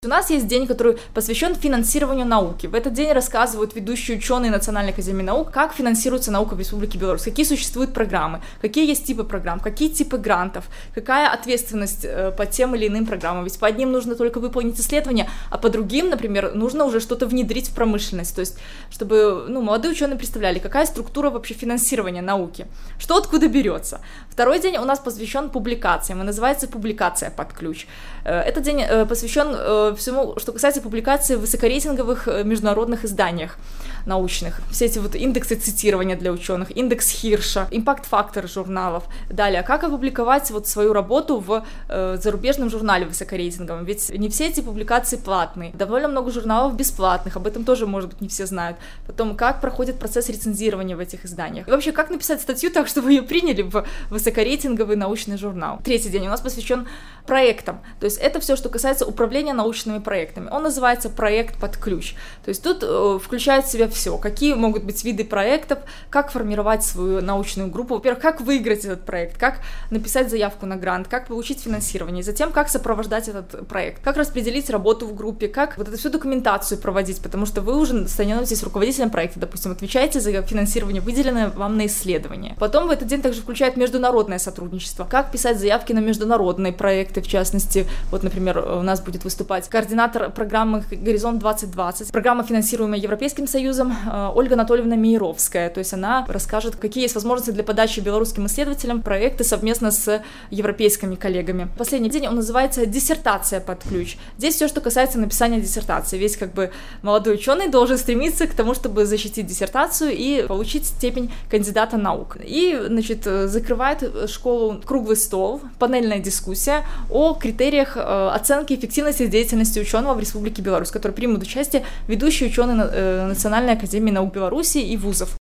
У нас есть день, который посвящен финансированию науки. В этот день рассказывают ведущие ученые Национальной академии наук, как финансируется наука в Республике Беларусь, какие существуют программы, какие есть типы программ, какие типы грантов, какая ответственность по тем или иным программам. Ведь по одним нужно только выполнить исследования, а по другим, например, нужно уже что-то внедрить в промышленность. То есть, чтобы молодые ученые представляли, какая структура вообще финансирования науки, что откуда берется. Второй день у нас посвящен публикациям, и называется «Публикация под ключ». Этот день посвящен всему, что касается публикации в высокорейтинговых международных изданиях научных. Все эти вот индексы цитирования для ученых, индекс Хирша, импакт-фактор журналов. Далее, как опубликовать вот свою работу в зарубежном журнале высокорейтинговом, ведь не все эти публикации платные. Довольно много журналов бесплатных, об этом тоже, может быть, не все знают. Потом, как проходит процесс рецензирования в этих изданиях. И вообще, как написать статью так, чтобы ее приняли в высокорейтинговый научный журнал. Третий день у нас посвящен проектам. То есть это все, что касается управления научными проектами. Он называется «Проект под ключ». То есть тут включает в себя все. Какие могут быть виды проектов, как формировать свою научную группу. Во-первых, как выиграть этот проект, как написать заявку на грант, как получить финансирование, затем как сопровождать этот проект, как распределить работу в группе, как вот эту всю документацию проводить, потому что вы уже становитесь руководителем проекта, допустим, отвечаете за финансирование, выделенное вам на исследование. Потом в этот день также включает международное сотрудничество, как писать заявки на международные проекты, в частности, вот, например, у нас будет выступать координатор программы «Горизонт 2020», программа, финансируемая Европейским Союзом, Ольга Анатольевна Мейровская, то есть она расскажет, какие есть возможности для подачи белорусским исследователям проекты совместно с европейскими коллегами. Последний день он называется «Диссертация под ключ». Здесь все, что касается написания диссертации. Весь молодой ученый должен стремиться к тому, чтобы защитить диссертацию и получить степень кандидата наук. И, закрывает школу круглый стол, панельная дискуссия о критериях оценки эффективности деятельности ученого в Республике Беларусь, в которой примут участие ведущие ученые Национальной академии наук Беларуси и вузов.